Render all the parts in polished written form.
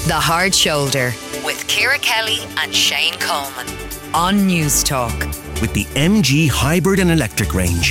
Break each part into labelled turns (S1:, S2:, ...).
S1: The Hard Shoulder with Ciara Kelly and Shane Coleman on News Talk.
S2: With the MG hybrid and electric range.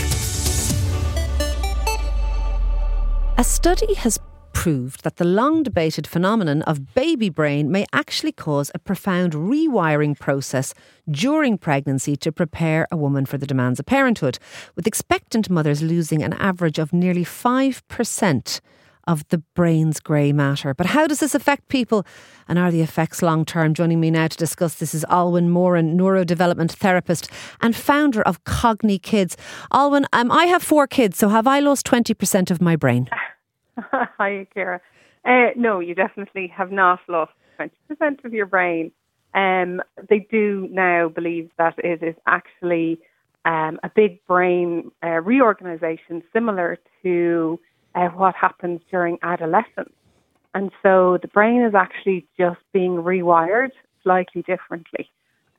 S3: A study has proved that the long-debated phenomenon of baby brain may actually cause a profound rewiring process during pregnancy to prepare a woman for the demands of parenthood, with expectant mothers losing an average of nearly 5% of the brain's grey matter. But how does this affect people, and are the effects long-term? Joining me now to discuss this is Alwyn Moran, neurodevelopment therapist and founder of Cogni Kids. Alwyn, I have 4 kids, so have I lost 20% of my brain?
S4: Hi, Ciara. No, you definitely have not lost 20% of your brain. They do now believe that it is actually a big brain reorganisation similar to what happens during adolescence. And so the brain is actually just being rewired slightly differently.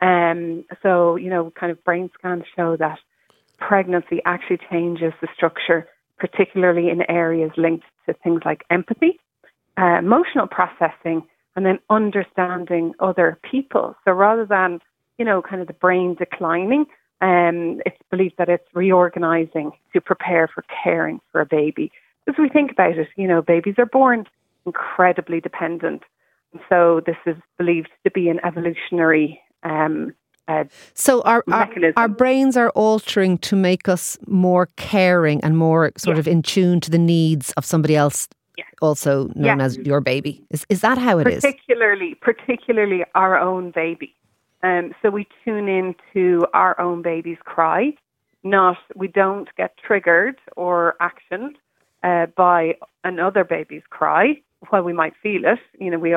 S4: So, kind of brain scans show that pregnancy actually changes the structure, particularly in areas linked to things like empathy, emotional processing, and then understanding other people. So rather than, kind of the brain declining, it's believed that it's reorganizing to prepare for caring for a baby. As we think about it, babies are born incredibly dependent. So this is believed to be an evolutionary
S3: so
S4: mechanism.
S3: Our brains are altering to make us more caring and more sort of in tune to the needs of somebody else, also known as your baby. Is that how it is?
S4: Particularly our own baby. So we tune into our own baby's cry. We don't get triggered or actioned by another baby's cry. While we might feel it, we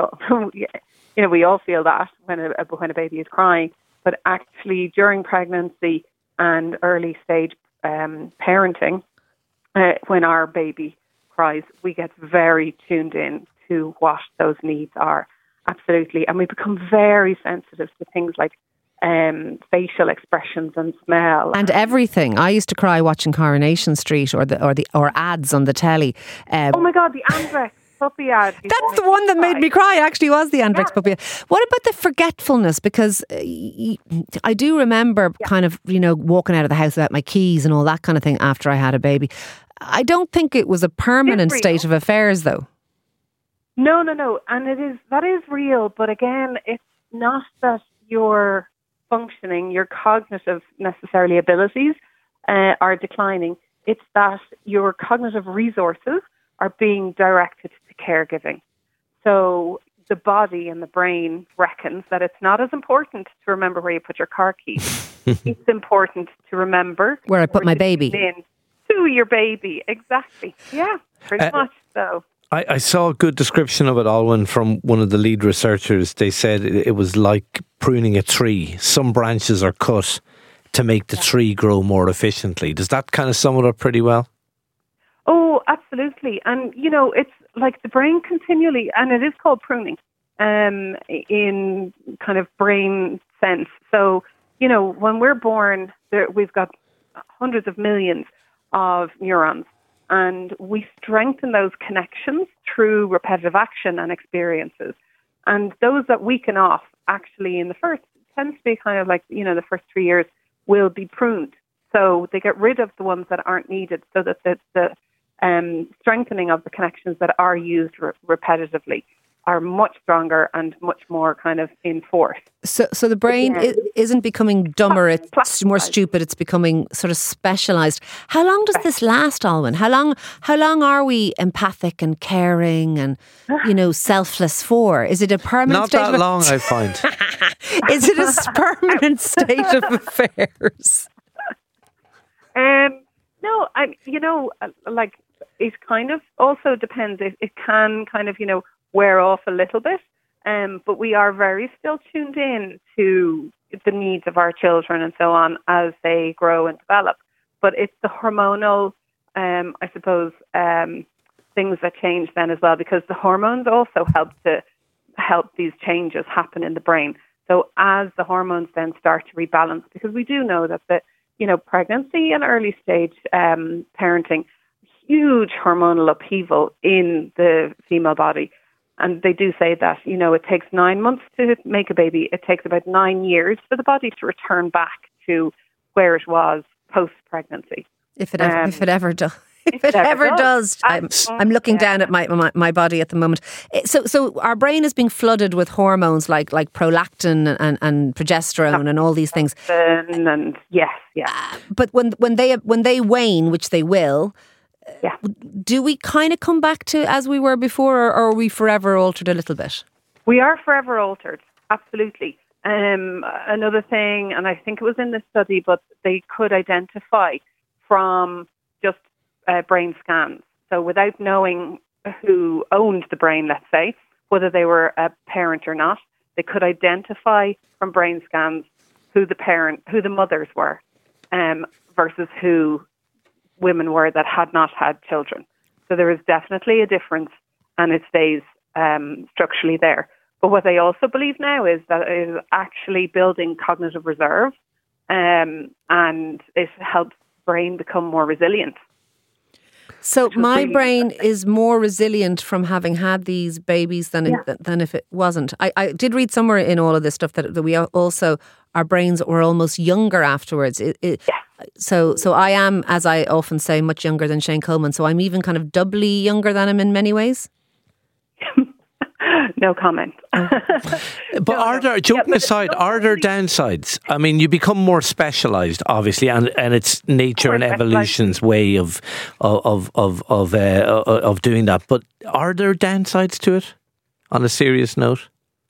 S4: all feel that when a baby is crying. But actually, during pregnancy and early stage parenting, when our baby cries, we get very tuned in to what those needs are. Absolutely, and we become very sensitive to things like facial expressions and smell
S3: and everything. I used to cry watching Coronation Street or ads on the telly.
S4: Oh my God, the Andrex puppy ad.
S3: That's the one that made me cry. Actually, was the Andrex puppy ad. What about the forgetfulness? Because I do remember kind of walking out of the house without my keys and all that kind of thing after I had a baby. I don't think it was a permanent state of affairs, though.
S4: No, and that is real. But again, it's not that you're functioning, your cognitive necessarily abilities are declining. It's that your cognitive resources are being directed to caregiving. So the body and the brain reckons that it's not as important to remember where you put your car keys. It's important to remember
S3: where I put my baby.
S4: To your baby, exactly. Yeah, pretty much so.
S5: I saw a good description of it, Alwyn, from one of the lead researchers. They said it was like pruning a tree. Some branches are cut to make the tree grow more efficiently. Does that kind of sum it up pretty well?
S4: Oh, absolutely. And, it's like the brain continually, and it is called pruning in kind of brain sense. So, when we're born, we've got hundreds of millions of neurons. And we strengthen those connections through repetitive action and experiences. And those that weaken off, actually, in the first, tends to be kind of like, the first 3 years, will be pruned. So they get rid of the ones that aren't needed so that the strengthening of the connections that are used repetitively are much stronger and much more kind of in force.
S3: So the brain isn't becoming dumber, it's more stupid, it's becoming sort of specialised. How long does this last, Alwyn? How long are we empathic and caring and, selfless for? Is it a permanent state?
S5: Not that long, I find.
S3: Is it a permanent state of affairs?
S4: No, it kind of also depends. It can kind of, wear off a little bit, but we are very still tuned in to the needs of our children and so on as they grow and develop. But it's the hormonal, I suppose, things that change then as well, because the hormones also help these changes happen in the brain. So as the hormones then start to rebalance, because we do know that pregnancy and early stage parenting, huge hormonal upheaval in the female body. And they do say that, it takes 9 months to make a baby. It takes about 9 years for the body to return back to where it was post-pregnancy.
S3: If it ever does. If it ever does. I'm looking down at my body at the moment. So our brain is being flooded with hormones like prolactin and progesterone and all these things.
S4: And yes.
S3: But when they wane, which they will, do we kind of come back to as we were before, or are we forever altered a little bit?
S4: We are forever altered, absolutely. Another thing, and I think it was in this study, but they could identify from just brain scans. So without knowing who owned the brain, let's say, whether they were a parent or not, they could identify from brain scans who the mothers were, versus who women were that had not had children. So there is definitely a difference, and it stays structurally there. But what they also believe now is that it is actually building cognitive reserve, and it helps brain become more resilient.
S3: So my brain is more resilient from having had these babies than if it wasn't. I did read somewhere in all of this stuff that we also, our brains were almost younger afterwards. So I am, as I often say, much younger than Shane Coleman. So I'm even kind of doubly younger than him in many ways.
S4: No comment.
S5: But are there, joking aside, are there downsides? I mean, you become more specialised, obviously, and it's nature and evolution's way of doing that. But are there downsides to it? On a serious note,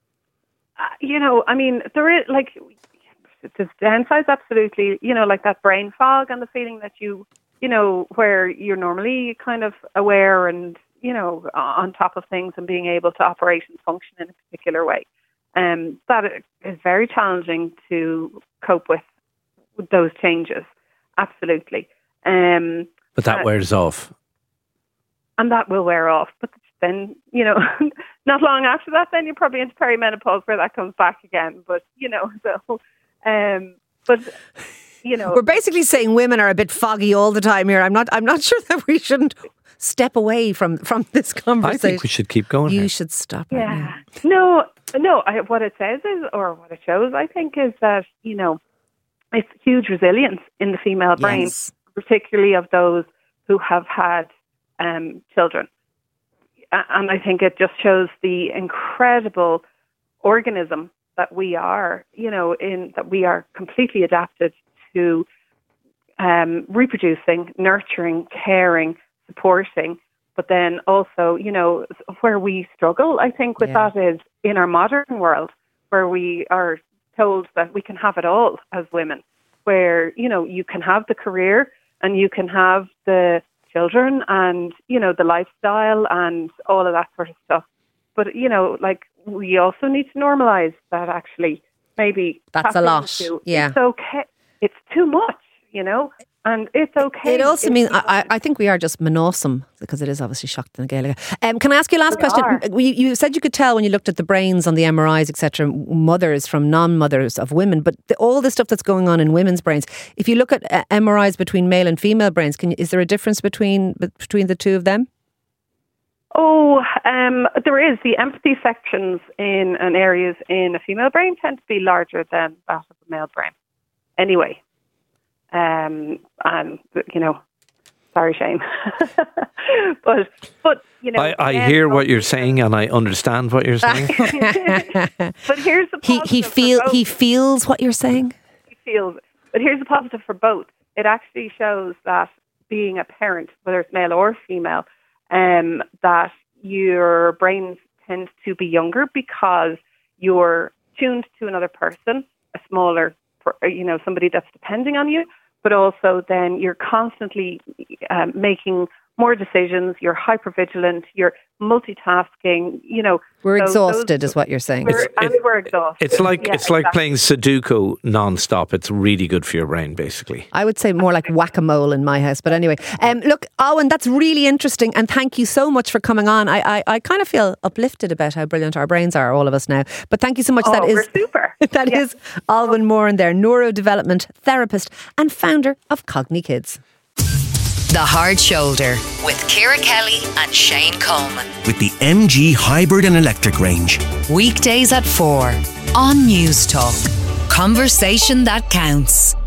S4: I mean, there is there's downsides, absolutely. Like that brain fog and the feeling that where you're normally kind of aware and on top of things and being able to operate and function in a particular way. That is very challenging to cope with those changes. Absolutely.
S5: But that wears off.
S4: And that will wear off. But then, not long after that, then you're probably into perimenopause where that comes back again. But,
S3: we're basically saying women are a bit foggy all the time here. I'm not sure that we shouldn't step away from this conversation.
S5: I think we should keep going.
S3: You should stop.
S4: Yeah. No. What it says is, or what it shows, I think, is that it's huge resilience in the female brain, particularly of those who have had children. And I think it just shows the incredible organism that we are. That we are completely adapted to reproducing, nurturing, caring, supporting, but then also, where we struggle, I think, with that is in our modern world, where we are told that we can have it all as women, where, you can have the career and you can have the children and, the lifestyle and all of that sort of stuff. But, we also need to normalise that actually maybe
S3: that's a lot.
S4: It's okay. It's too much, and it's okay.
S3: It also means I think we are just monosome, because it is obviously shocked in Gaelic. Can I ask you a last question? You said you could tell when you looked at the brains on the MRIs, etc., mothers from non-mothers of women, but all the stuff that's going on in women's brains. If you look at MRIs between male and female brains, is there a difference between the two of them?
S4: Oh, there is. The empathy sections in areas in a female brain tend to be larger than that of a male brain. Anyway. And sorry, Shane, but
S5: I hear what you're saying and I understand what you're saying.
S4: But here's the positive.
S3: He feels what you're saying.
S4: He feels it. But here's the positive for both. It actually shows that being a parent, whether it's male or female, that your brains tend to be younger because you're tuned to another person, a smaller, somebody that's depending on you. But also then you're constantly making more decisions, you're hypervigilant, you're multitasking,
S3: We're exhausted is what you're saying.
S4: We're exhausted.
S5: It's like playing Sudoku non-stop. It's really good for your brain, basically.
S3: I would say more like whack-a-mole in my house. But anyway, look, Owen, that's really interesting. And thank you so much for coming on. I kind of feel uplifted about how brilliant our brains are, all of us now. But thank you so much.
S4: We're super.
S3: That is Alwyn Moran there, neurodevelopment therapist and founder of Cogni Kids.
S1: The Hard Shoulder with Ciara Kelly and Shane Coleman.
S2: With the MG Hybrid and Electric range.
S1: Weekdays at 4 on News Talk. Conversation that counts.